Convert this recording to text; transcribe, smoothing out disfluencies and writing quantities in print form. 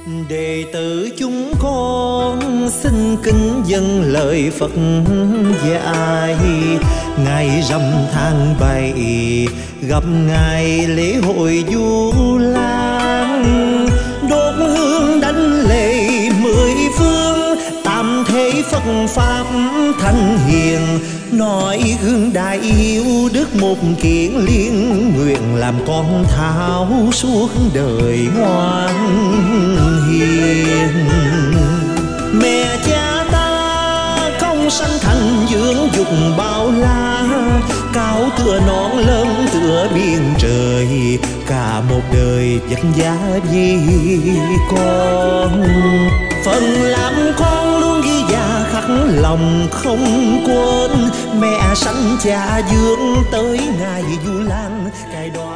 Đệ tử chúng con xin kính dâng lời Phật dạy. Ngày rằm tháng 7 gặp ngày lễ hội Vu Lan, đốt hương đánh lễ mười phương, tam thế Phật pháp thanh hiền, nói gương đại yêu đức một kiện liên nguyện, làm con tháo suốt đời ngoan hiền. Mẹ cha ta công sanh thành dưỡng dục bao la, cao tựa non lớn tựa biển trời, cả một đời vất vả vì con. Phần làm con luôn ghi dạ khắc lòng không quên, mẹ sanh cha dưỡng tới ngày Vu Lan cài đó.